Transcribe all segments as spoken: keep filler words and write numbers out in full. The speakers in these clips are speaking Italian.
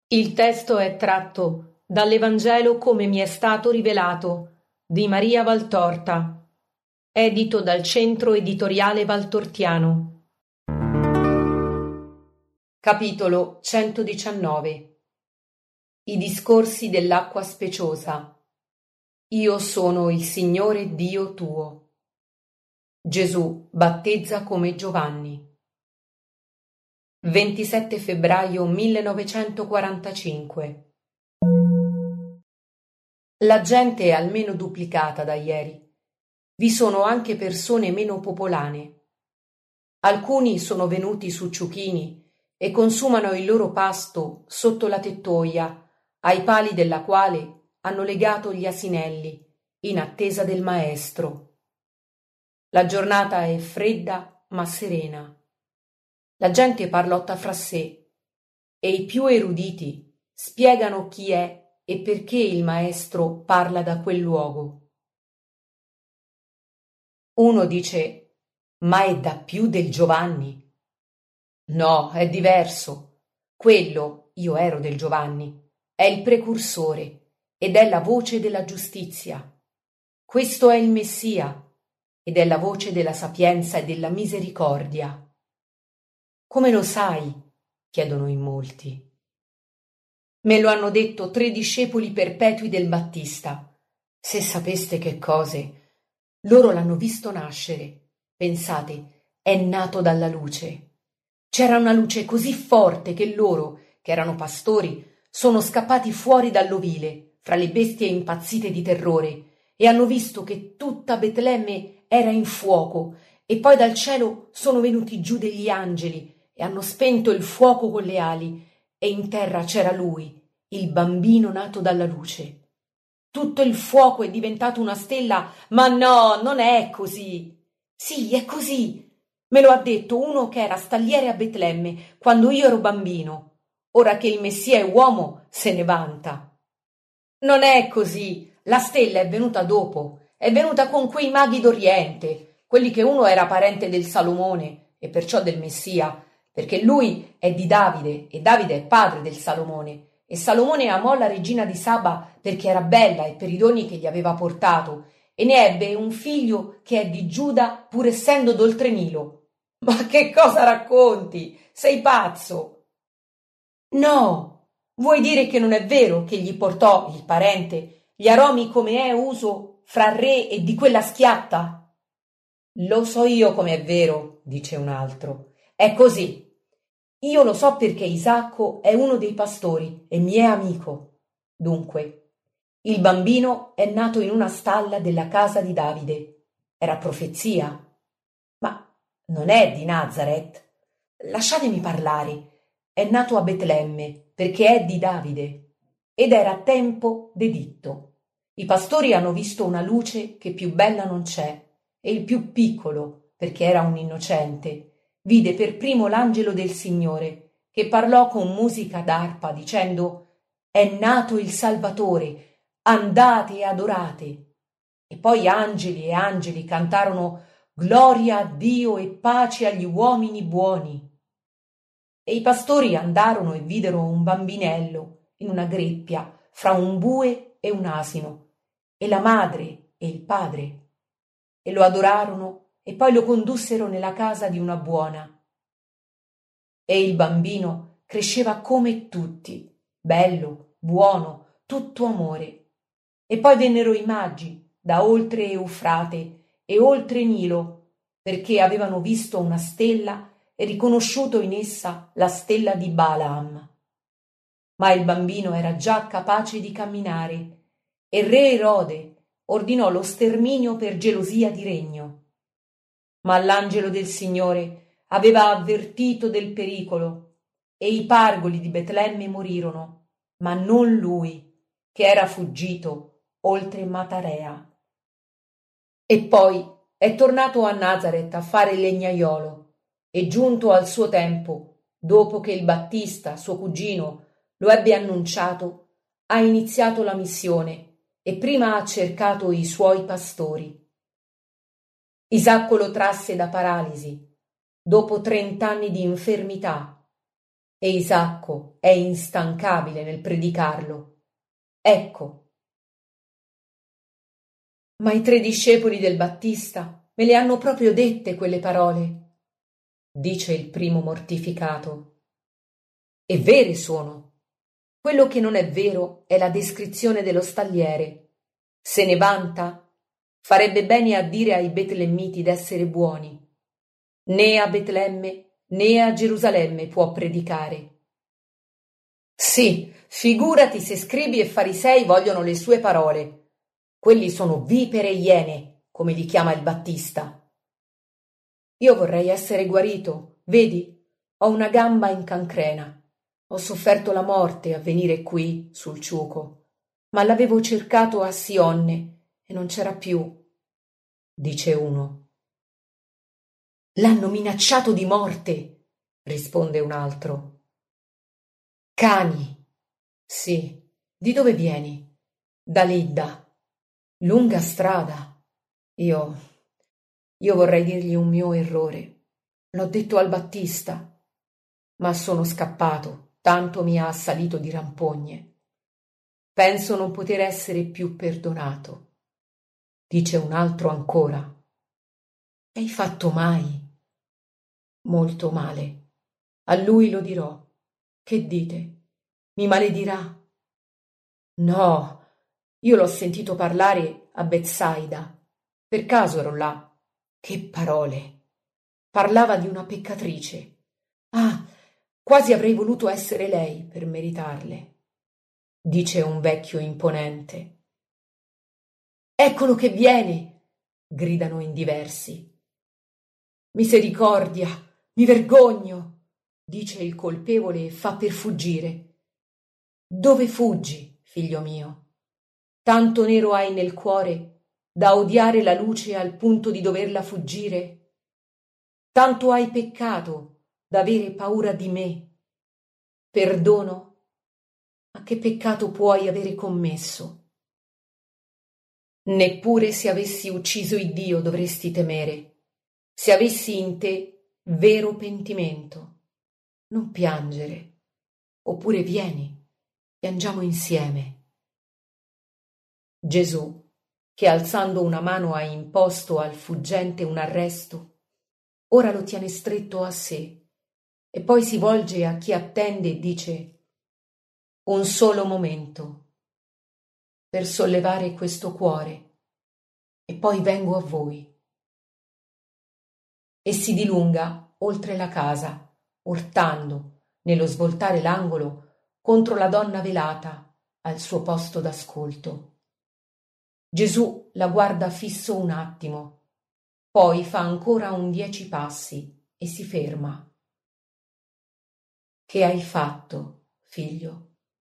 Il testo è tratto dall'Evangelo come mi è stato rivelato di Maria Valtorta, edito dal Centro Editoriale Valtortiano. Capitolo centodiciannove. I discorsi dell'acqua speciosa. Io sono il Signore Dio tuo. Gesù battezza come Giovanni. ventisette febbraio millenovecentoquarantacinque. La gente è almeno duplicata da ieri. Vi sono anche persone meno popolane. Alcuni sono venuti su ciuchini e consumano il loro pasto sotto la tettoia, ai pali della quale hanno legato gli asinelli, in attesa del maestro. La giornata è fredda ma serena. La gente parlotta fra sé e i più eruditi spiegano chi è e perché il maestro parla da quel luogo. Uno dice: ma è da più del Giovanni? No, è diverso. Quello, io ero del Giovanni, è il precursore ed è la voce della giustizia. Questo è il Messia ed è la voce della sapienza e della misericordia. Come lo sai? Chiedono in molti. Me lo hanno detto tre discepoli perpetui del Battista. Se sapeste che cose. Loro l'hanno visto nascere. Pensate, è nato dalla luce. C'era una luce così forte che loro, che erano pastori, sono scappati fuori dall'ovile, fra le bestie impazzite di terrore, e hanno visto che tutta Betlemme era in fuoco, e poi dal cielo sono venuti giù degli angeli, e hanno spento il fuoco con le ali, e in terra c'era lui, il bambino nato dalla luce. Tutto il fuoco è diventato una stella, ma no, non è così. Sì, è così. Me lo ha detto uno che era stalliere a Betlemme, quando io ero bambino. Ora che il Messia è uomo, se ne vanta. Non è così. La stella è venuta dopo. È venuta con quei maghi d'Oriente, quelli che uno era parente del Salomone, e perciò del Messia, perché lui è di Davide e Davide è padre del Salomone, e Salomone amò la regina di Saba perché era bella e per i doni che gli aveva portato, e ne ebbe un figlio che è di Giuda pur essendo d'oltre Nilo. Ma che cosa racconti? Sei pazzo? No, vuoi dire che non è vero che gli portò il parente gli aromi come è uso fra re e di quella schiatta? Lo so io come è vero, dice un altro. È così. Io lo so perché Isacco è uno dei pastori e mi è amico. Dunque, il bambino è nato in una stalla della casa di Davide. Era profezia. Ma non è di Nazaret. Lasciatemi parlare. È nato a Betlemme perché è di Davide. Ed era tempo d'editto. I pastori hanno visto una luce che più bella non c'è, e il più piccolo, perché era un innocente, vide per primo l'angelo del Signore, che parlò con musica d'arpa dicendo: è nato il Salvatore, andate e adorate. E poi angeli e angeli cantarono gloria a Dio e pace agli uomini buoni. E i pastori andarono e videro un bambinello in una greppia fra un bue e un asino, e la madre e il padre, e lo adorarono e poi lo condussero nella casa di una buona. E il bambino cresceva come tutti, bello, buono, tutto amore. E poi vennero i magi da oltre Eufrate e oltre Nilo, perché avevano visto una stella e riconosciuto in essa la stella di Balaam. Ma il bambino era già capace di camminare, e re Erode ordinò lo sterminio per gelosia di regno. Ma l'angelo del Signore aveva avvertito del pericolo, e i pargoli di Betlemme morirono, ma non lui, che era fuggito oltre Matarea. E poi è tornato a Nazaret a fare il legnaiolo, e giunto al suo tempo, dopo che il Battista, suo cugino, lo ebbe annunciato, ha iniziato la missione e prima ha cercato i suoi pastori. Isacco lo trasse da paralisi, dopo trent'anni di infermità, e Isacco è instancabile nel predicarlo. Ecco. Ma i tre discepoli del Battista me le hanno proprio dette quelle parole, dice il primo mortificato. E vere sono. Quello che non è vero è la descrizione dello stalliere. Se ne vanta, farebbe bene a dire ai betlemmiti d'essere buoni. Né a Betlemme né a Gerusalemme può predicare. Sì, figurati se scribi e farisei vogliono le sue parole. Quelli sono vipere e iene, come li chiama il Battista. Io vorrei essere guarito, vedi, ho una gamba in cancrena. Ho sofferto la morte a venire qui, sul ciuco, ma l'avevo cercato a Sionne e non c'era più, dice uno. L'hanno minacciato di morte, risponde un altro. Cani. Sì. Di dove vieni? Da Lidda. Lunga strada. Io... Io vorrei dirgli un mio errore. L'ho detto al Battista, ma sono scappato. Tanto mi ha assalito di rampogne. Penso non poter essere più perdonato. Dice un altro ancora. Hai fatto mai? Molto male. A lui lo dirò. Che dite? Mi maledirà? No, io l'ho sentito parlare a Betsaida. Per caso ero là. Che parole! Parlava di una peccatrice. Ah, quasi avrei voluto essere lei per meritarle. Dice un vecchio imponente. Eccolo che viene! Gridano in diversi. Misericordia, mi vergogno, dice il colpevole e fa per fuggire. Dove fuggi, figlio mio? Tanto nero hai nel cuore da odiare la luce al punto di doverla fuggire? Tanto hai peccato da avere paura di me? Perdono? Ma che peccato puoi avere commesso? Neppure se avessi ucciso Iddio dovresti temere, se avessi in te vero pentimento. Non piangere, oppure vieni, piangiamo insieme. Gesù, che alzando una mano ha imposto al fuggente un arresto, ora lo tiene stretto a sé e poi si volge a chi attende e dice: un solo momento per sollevare questo cuore e poi vengo a voi. E si dilunga oltre la casa, urtando, nello svoltare l'angolo, contro la donna velata al suo posto d'ascolto. Gesù la guarda fisso un attimo, poi fa ancora un dieci passi e si ferma. Che hai fatto, figlio?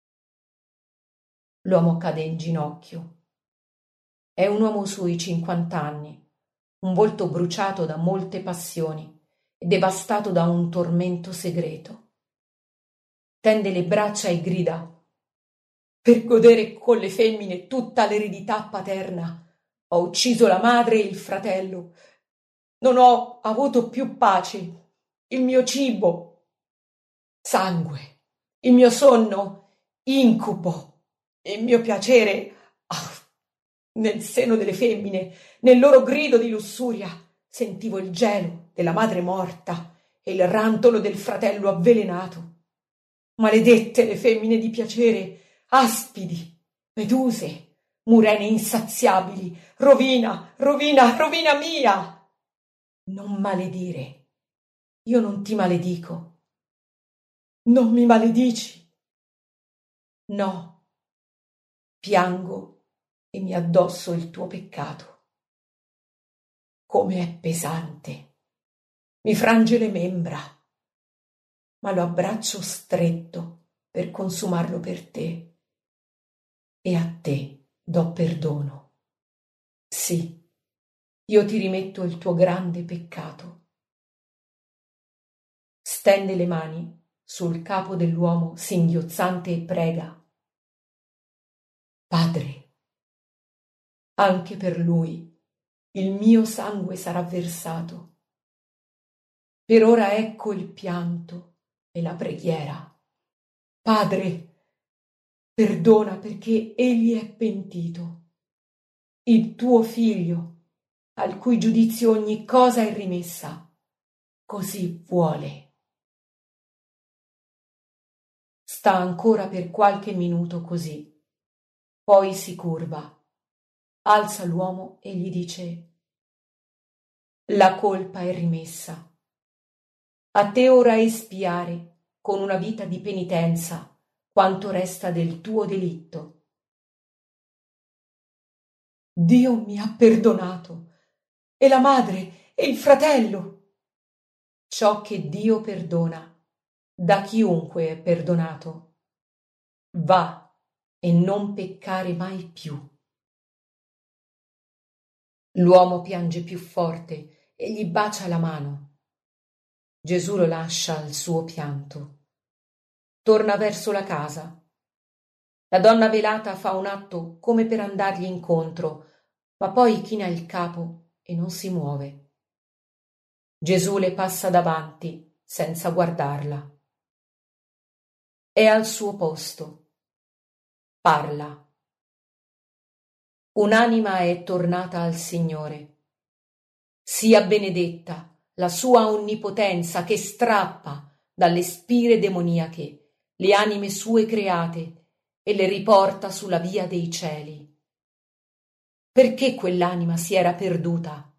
L'uomo cade in ginocchio. È un uomo sui cinquant'anni, un volto bruciato da molte passioni e devastato da un tormento segreto. Tende le braccia e grida: per godere con le femmine tutta l'eredità paterna, ho ucciso la madre e il fratello. Non ho avuto più pace, il mio cibo, sangue, il mio sonno, incubo, il mio piacere, ah, nel seno delle femmine, nel loro grido di lussuria, sentivo il gelo della madre morta e il rantolo del fratello avvelenato. Maledette le femmine di piacere, aspidi, meduse, murene insaziabili, rovina, rovina, rovina mia! Non maledire, io non ti maledico. Non mi maledici. No, piango e mi addosso il tuo peccato. Come è pesante, mi frange le membra, ma lo abbraccio stretto per consumarlo per te. E a te do perdono. Sì, io ti rimetto il tuo grande peccato. Stende le mani sul capo dell'uomo singhiozzante e prega. Padre, anche per lui il mio sangue sarà versato. Per ora ecco il pianto e la preghiera. Padre, perdona perché egli è pentito. Il tuo figlio, al cui giudizio ogni cosa è rimessa, così vuole. Sta ancora per qualche minuto così, poi si curva, alza l'uomo e gli dice: la colpa è rimessa. A te ora espiare con una vita di penitenza quanto resta del tuo delitto. Dio mi ha perdonato, e la madre e il fratello. Ciò che Dio perdona, da chiunque è perdonato. Va e non peccare mai più. L'uomo piange più forte e gli bacia la mano. Gesù lo lascia al suo pianto. Torna verso la casa. La donna velata fa un atto come per andargli incontro, ma poi china il capo e non si muove. Gesù le passa davanti senza guardarla. È al suo posto. Parla. Un'anima è tornata al Signore. Sia benedetta la sua onnipotenza che strappa dalle spire demoniache le anime sue create e le riporta sulla via dei cieli. Perché quell'anima si era perduta?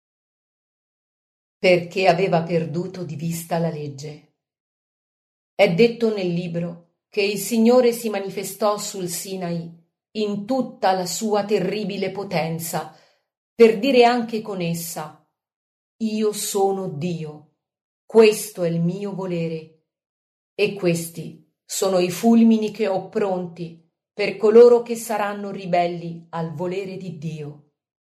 Perché aveva perduto di vista la legge. È detto nel libro che il Signore si manifestò sul Sinai in tutta la sua terribile potenza, per dire anche con essa: io sono Dio, questo è il mio volere, e questi sono i fulmini che ho pronti per coloro che saranno ribelli al volere di Dio.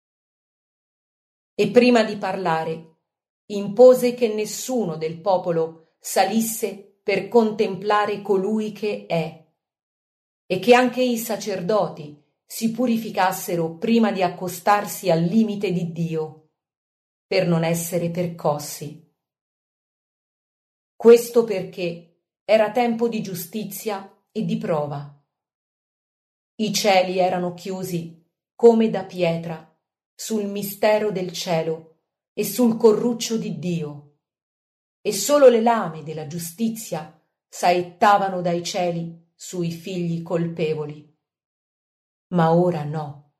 E prima di parlare, impose che nessuno del popolo salisse per contemplare colui che è, e che anche i sacerdoti si purificassero prima di accostarsi al limite di Dio, per non essere percossi. Questo perché era tempo di giustizia e di prova. I cieli erano chiusi come da pietra sul mistero del cielo e sul corruccio di Dio, e solo le lame della giustizia saettavano dai cieli sui figli colpevoli. Ma ora no.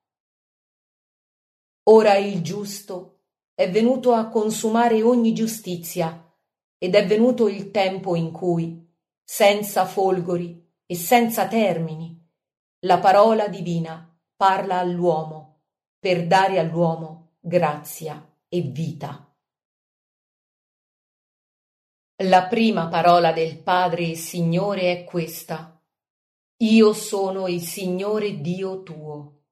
Ora il giusto è venuto a consumare ogni giustizia, ed è venuto il tempo in cui, senza folgori e senza termini, la parola divina parla all'uomo per dare all'uomo grazia e vita. La prima parola del Padre e Signore è questa: io sono il Signore Dio tuo.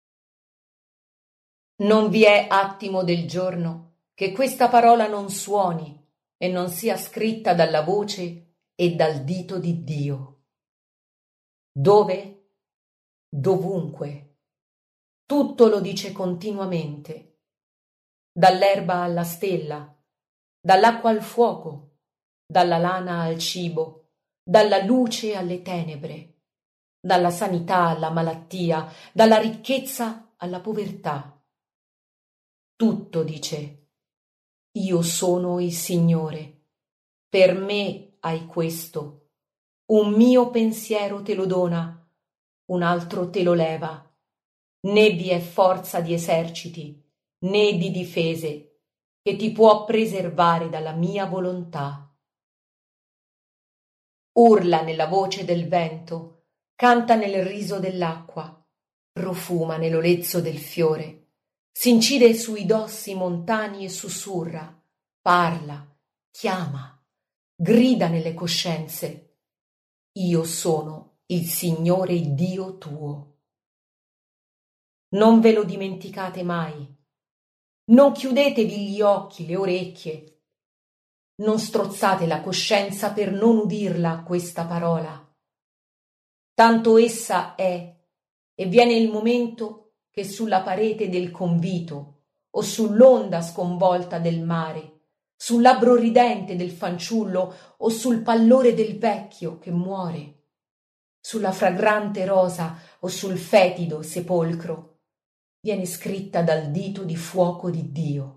Non vi è attimo del giorno che questa parola non suoni e non sia scritta dalla voce e dal dito di Dio. Dove? Dovunque. Tutto lo dice continuamente. Dall'erba alla stella, dall'acqua al fuoco, dalla lana al cibo, dalla luce alle tenebre, dalla sanità alla malattia, dalla ricchezza alla povertà. Tutto dice: io sono il Signore, per me hai questo, un mio pensiero te lo dona, un altro te lo leva, né vi è forza di eserciti, né di difese, che ti può preservare dalla mia volontà. Urla nella voce del vento, canta nel riso dell'acqua, profuma nell'olezzo del fiore, s'incide sui dossi montani e sussurra, parla, chiama, grida nelle coscienze: io sono il Signore Dio tuo. Non ve lo dimenticate mai, non chiudetevi gli occhi, le orecchie, non strozzate la coscienza per non udirla questa parola. Tanto essa è, e viene il momento che sulla parete del convito o sull'onda sconvolta del mare sul labbro ridente del fanciullo o sul pallore del vecchio che muore, sulla fragrante rosa o sul fetido sepolcro, viene scritta dal dito di fuoco di Dio.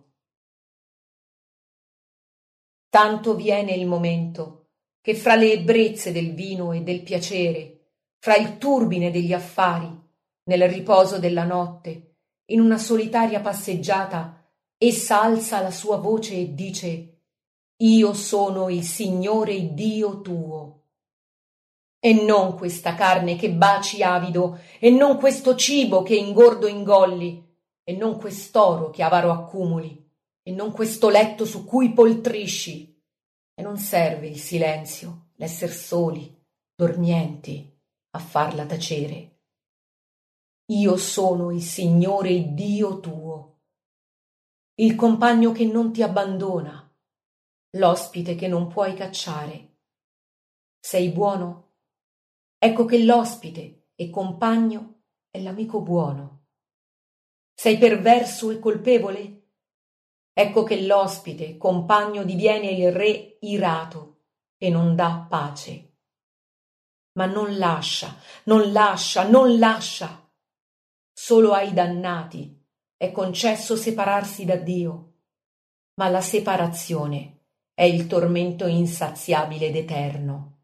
Tanto viene il momento che fra le ebbrezze del vino e del piacere, fra il turbine degli affari, nel riposo della notte, in una solitaria passeggiata, essa alza la sua voce e dice: «Io sono il Signore Dio tuo». E non questa carne che baci avido, e non questo cibo che ingordo ingolli, e non quest'oro che avaro accumuli, e non questo letto su cui poltrisci. E non serve il silenzio, l'esser soli, dormienti, a farla tacere. Io sono il Signore Dio tuo, il compagno che non ti abbandona, l'ospite che non puoi cacciare. Sei buono? Ecco che l'ospite e compagno è l'amico buono. Sei perverso e colpevole? Ecco che l'ospite, compagno, diviene il re irato e non dà pace. Ma non lascia, non lascia, non lascia. Solo ai dannati è concesso separarsi da Dio, ma la separazione è il tormento insaziabile ed eterno.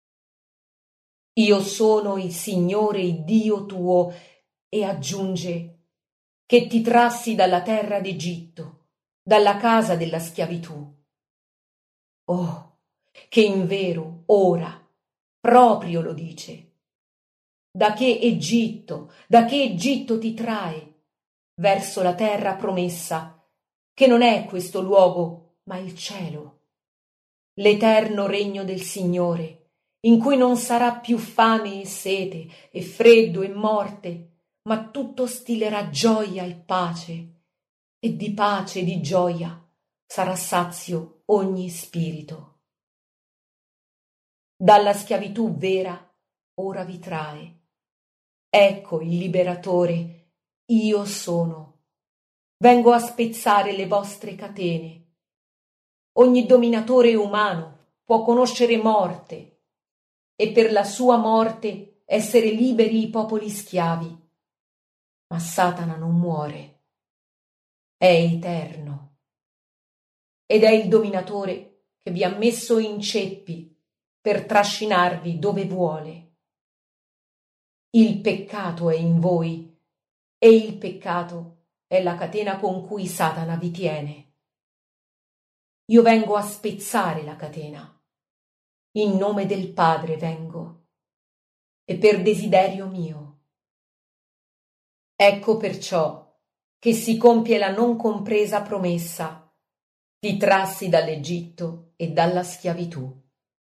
Io sono il Signore Dio tuo, e aggiunge, che ti trassi dalla terra d'Egitto, dalla casa della schiavitù. Oh, che invero ora, proprio lo dice. Da che Egitto, da che Egitto ti trae? Verso la terra promessa, che non è questo luogo, ma il cielo. L'eterno regno del Signore, in cui non sarà più fame e sete, e freddo e morte, ma tutto stilerà gioia e pace, e di pace e di gioia sarà sazio ogni spirito. Dalla schiavitù vera ora vi trae. Ecco il liberatore, io sono. Vengo a spezzare le vostre catene. Ogni dominatore umano può conoscere morte e per la sua morte essere liberi i popoli schiavi. Ma Satana non muore. È eterno. Ed è il dominatore che vi ha messo in ceppi per trascinarvi dove vuole. Il peccato è in voi e il peccato è la catena con cui Satana vi tiene. Io vengo a spezzare la catena. In nome del Padre vengo e per desiderio mio. Ecco perciò che si compie la non compresa promessa: ti trassi dall'Egitto e dalla schiavitù.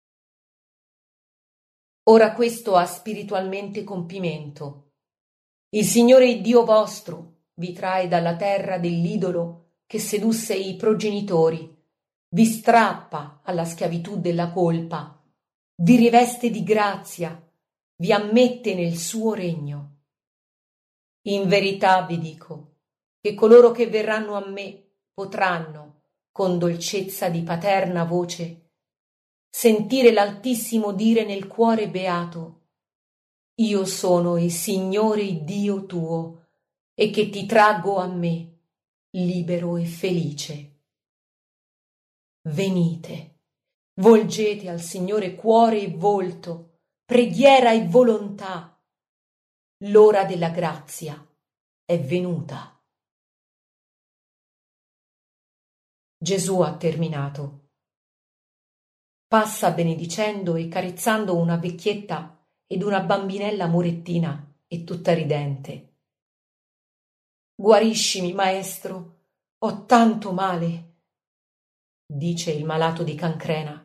Ora questo ha spiritualmente compimento. Il Signore Dio vostro vi trae dalla terra dell'idolo che sedusse i progenitori, vi strappa alla schiavitù della colpa, vi riveste di grazia, vi ammette nel suo regno. In verità vi dico che coloro che verranno a me potranno, con dolcezza di paterna voce, sentire l'Altissimo dire nel cuore beato: io sono il Signore Dio tuo, e che ti traggo a me, libero e felice. Venite, volgete al Signore cuore e volto, preghiera e volontà. L'ora della grazia è venuta. Gesù ha terminato. Passa benedicendo e carezzando una vecchietta ed una bambinella morettina e tutta ridente. Guariscimi, maestro, ho tanto male, dice il malato di cancrena.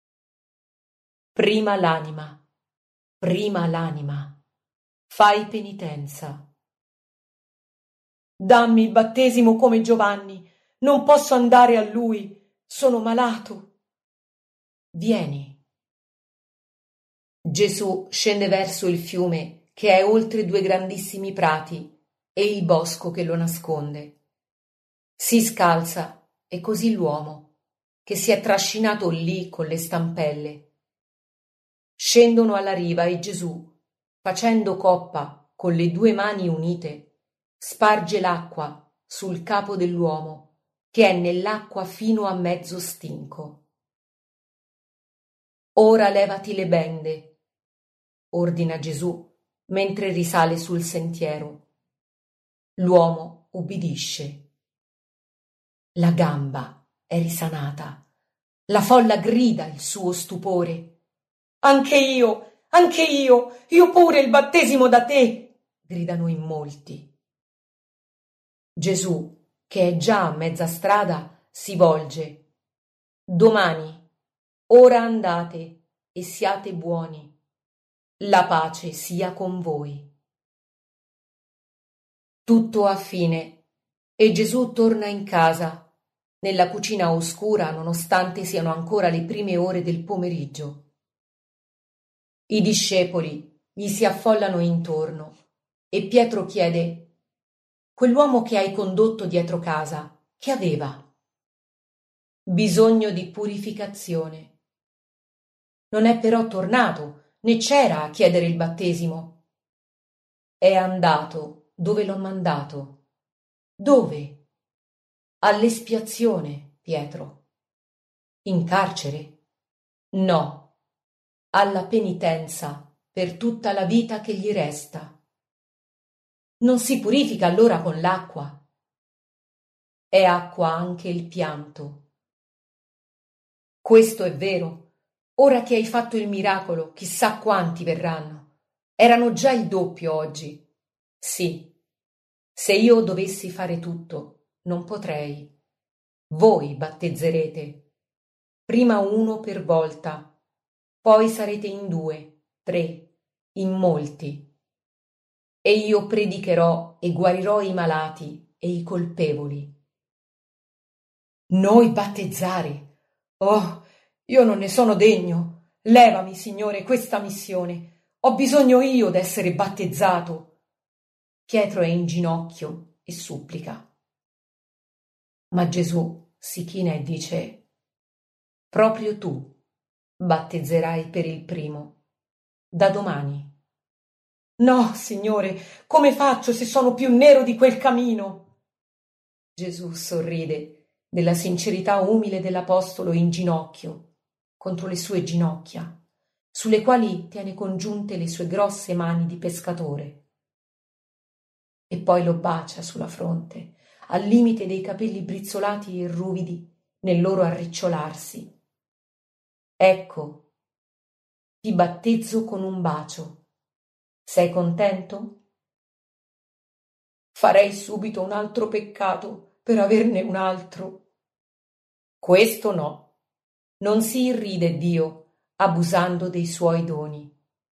Prima l'anima, prima l'anima, fai penitenza. Dammi il battesimo come Giovanni, non posso andare a lui, sono malato. Vieni. Gesù scende verso il fiume che è oltre due grandissimi prati e il bosco che lo nasconde. Si scalza e così l'uomo, che si è trascinato lì con le stampelle. Scendono alla riva e Gesù, facendo coppa con le due mani unite, sparge l'acqua sul capo dell'uomo che è nell'acqua fino a mezzo stinco. Ora levati le bende, ordina Gesù mentre risale sul sentiero. L'uomo ubbidisce. La gamba è risanata. La folla grida il suo stupore. Anche io, anche io, io pure il battesimo da te, gridano in molti. Gesù, che è già a mezza strada, si volge. Domani, ora andate e siate buoni. La pace sia con voi. Tutto ha fine e Gesù torna in casa, nella cucina oscura nonostante siano ancora le prime ore del pomeriggio. I discepoli gli si affollano intorno e Pietro chiede: quell'uomo che hai condotto dietro casa, che aveva? Bisogno di purificazione. Non è però tornato, né c'era a chiedere il battesimo. È andato dove l'ho mandato. Dove? All'espiazione, Pietro. In carcere? No, alla penitenza per tutta la vita che gli resta. Non si purifica allora con l'acqua. È acqua anche il pianto. Questo è vero. Ora che hai fatto il miracolo, chissà quanti verranno. Erano già il doppio oggi. Sì, se io dovessi fare tutto, non potrei. Voi battezzerete. Prima uno per volta, poi sarete in due, tre, in molti. E io predicherò e guarirò i malati e i colpevoli. Noi battezzare? Oh, io non ne sono degno. Levami, Signore, questa missione. Ho bisogno io d'essere battezzato. Pietro è in ginocchio e supplica. Ma Gesù si china e dice: proprio tu battezzerai per il primo, da domani. No, Signore, come faccio se sono più nero di quel camino? Gesù sorride della sincerità umile dell'apostolo in ginocchio contro le sue ginocchia, sulle quali tiene congiunte le sue grosse mani di pescatore. E poi lo bacia sulla fronte, al limite dei capelli brizzolati e ruvidi nel loro arricciolarsi. Ecco, ti battezzo con un bacio. Sei contento? Farei subito un altro peccato per averne un altro. Questo no. Non si irride Dio abusando dei suoi doni.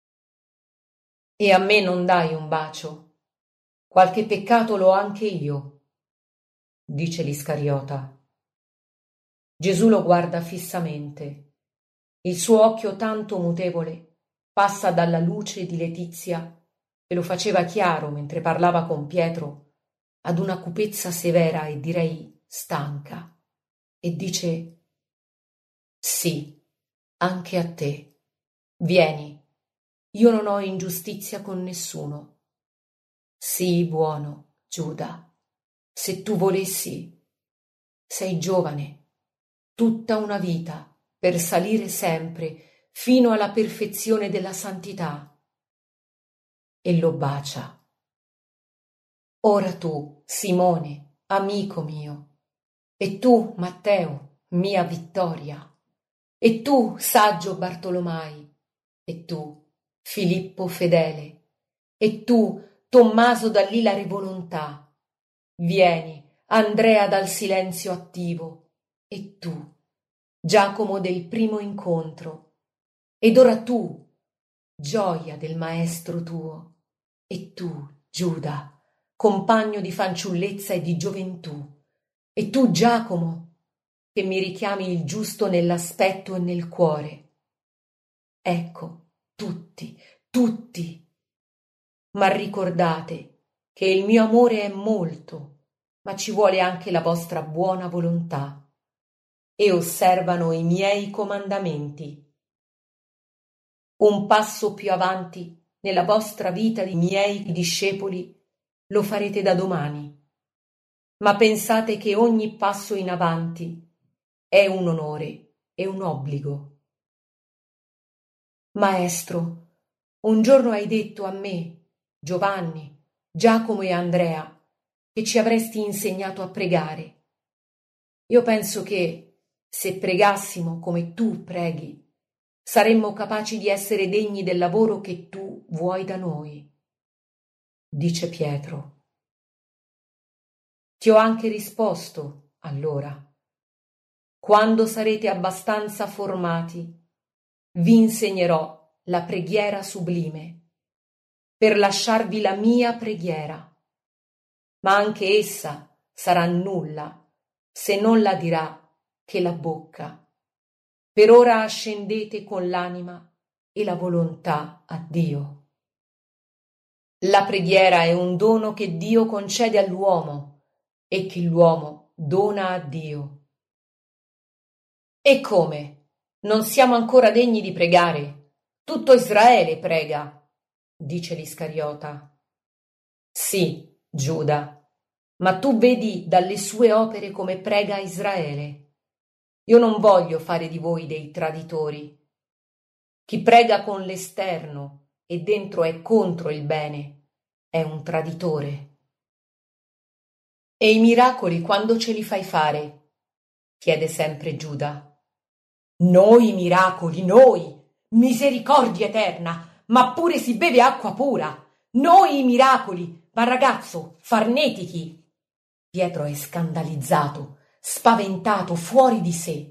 E a me non dai un bacio. Qualche peccato l'ho anche io, dice l'Iscariota. Gesù lo guarda fissamente. Il suo occhio tanto mutevole passa dalla luce di letizia, che lo faceva chiaro mentre parlava con Pietro, ad una cupezza severa e direi stanca, e dice: sì, anche a te. Vieni, io non ho ingiustizia con nessuno. Sii buono, Giuda. Se tu volessi, sei giovane, tutta una vita per salire sempre fino alla perfezione della santità. E lo bacia. Ora tu, Simone, amico mio, e tu, Matteo, mia vittoria, e tu, saggio Bartolomai, e tu, Filippo fedele, e tu, Tommaso dall'ilare volontà, vieni, Andrea dal silenzio attivo, e tu, Giacomo del primo incontro, ed ora tu, gioia del maestro tuo, e tu, Giuda, compagno di fanciullezza e di gioventù, e tu, Giacomo, che mi richiami il giusto nell'aspetto e nel cuore. Ecco, tutti, tutti. Ma ricordate che il mio amore è molto, ma ci vuole anche la vostra buona volontà. e osservano i miei comandamenti. Un passo più avanti nella vostra vita di miei discepoli lo farete da domani, ma pensate che ogni passo in avanti è un onore e un obbligo. Maestro, un giorno hai detto a me, Giovanni, Giacomo e Andrea, che ci avresti insegnato a pregare. Io penso che, se pregassimo come tu preghi, saremmo capaci di essere degni del lavoro che tu vuoi da noi. Dice Pietro. Ti ho anche risposto, allora. Quando sarete abbastanza formati, vi insegnerò la preghiera sublime, per lasciarvi la mia preghiera, ma anche essa sarà nulla se non la dirà che la bocca. Per ora ascendete con l'anima e la volontà a Dio. La preghiera è un dono che Dio concede all'uomo e che l'uomo dona a Dio. E come? Non siamo ancora degni di pregare? Tutto Israele prega, dice l'Iscariota. Sì, Giuda, ma tu vedi dalle sue opere come prega Israele. Io non voglio fare di voi dei traditori. Chi prega con l'esterno e dentro è contro il bene è un traditore. E i miracoli quando ce li fai fare? Chiede sempre Giuda. Noi miracoli, noi, misericordia eterna, ma pure si beve acqua pura. Noi i miracoli, ma ragazzo, farnetichi. Pietro è scandalizzato, spaventato, fuori di sé.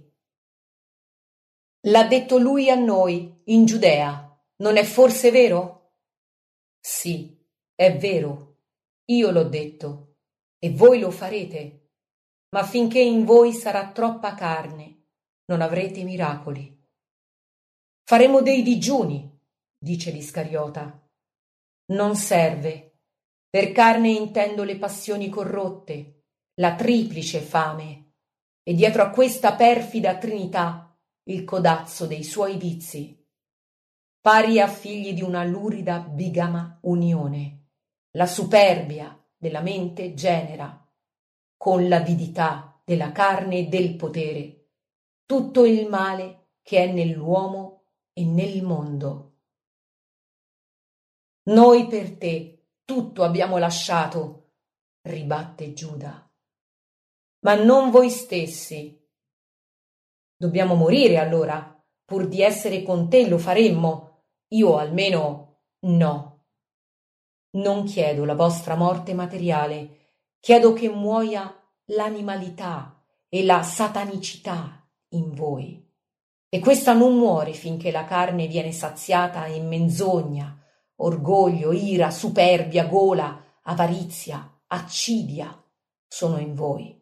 L'ha detto lui a noi, in Giudea, non è forse vero? Sì, è vero, io l'ho detto, e voi lo farete, ma finché in voi sarà troppa carne, non avrete miracoli. Faremo dei digiuni, dice l'Iscariota. Non serve. Per carne intendo le passioni corrotte, la triplice fame, e dietro a questa perfida trinità il codazzo dei suoi vizi, pari a figli di una lurida bigama unione, la superbia della mente genera, con l'avidità della carne e del potere, tutto il male che è nell'uomo e nel mondo. Noi per te tutto abbiamo lasciato, ribatte Giuda, ma non voi stessi. Dobbiamo morire allora, pur di essere con te lo faremmo, io almeno no. Non chiedo la vostra morte materiale, chiedo che muoia l'animalità e la satanicità in voi. E questa non muore finché la carne viene saziata in menzogna, orgoglio, ira, superbia, gola, avarizia, accidia sono in voi.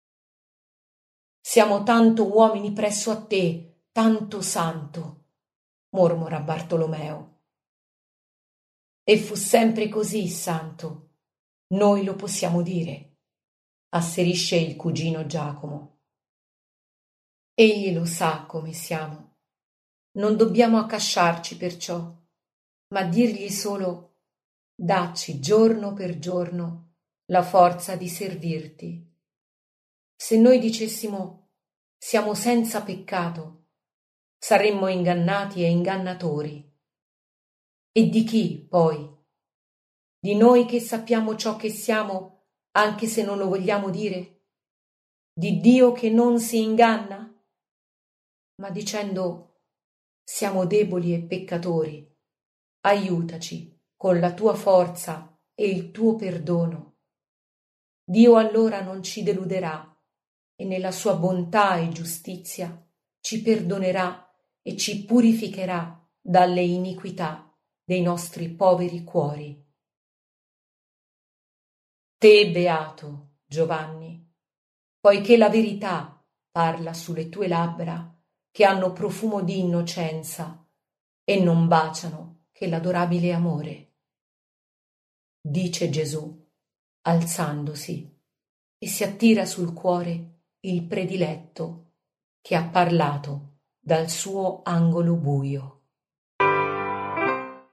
Siamo tanto uomini presso a te, tanto santo, mormora Bartolomeo. E fu sempre così, santo. Noi lo possiamo dire, asserisce il cugino Giacomo. Egli lo sa come siamo. Non dobbiamo accasciarci perciò, ma dirgli solo: dacci giorno per giorno la forza di servirti. Se noi dicessimo siamo senza peccato, saremmo ingannati e ingannatori. E di chi, poi? Di noi che sappiamo ciò che siamo, anche se non lo vogliamo dire? Di Dio che non si inganna? Ma dicendo siamo deboli e peccatori, aiutaci con la tua forza e il tuo perdono. Dio allora non ci deluderà e nella sua bontà e giustizia ci perdonerà e ci purificherà dalle iniquità dei nostri poveri cuori. Te beato, Giovanni, poiché la verità parla sulle tue labbra che hanno profumo di innocenza e non baciano che l'adorabile amore. Dice Gesù, alzandosi, e si attira sul cuore il prediletto che ha parlato dal suo angolo buio.